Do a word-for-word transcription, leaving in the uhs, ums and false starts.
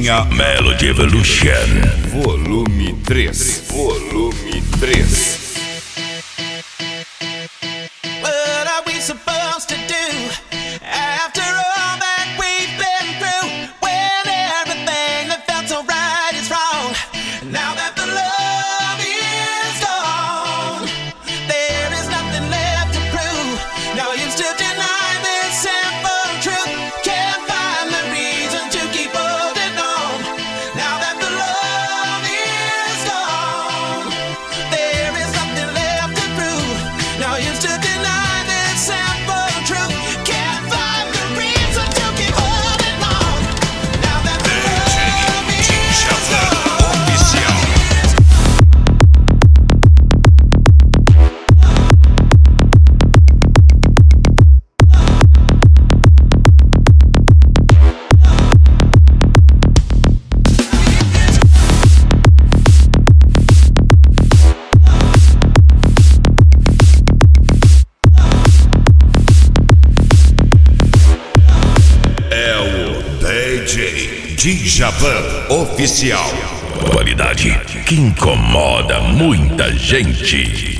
Tinha Melody Evolution Volume três. Volume três. What are we supposed to do after all that we've been through? When everything that felt so right is wrong. Now that the love is gone, there is nothing left to prove. No use to deny this simple truth. Can't find the reason to keep holding on. Now that the love is gone, there is nothing left to prove. No use to deny this simple truth. Can't find the reason to keep holding on. Now that the love is gone. Oficial. É o D J Djavan Oficial. Qualidade que incomoda muita gente.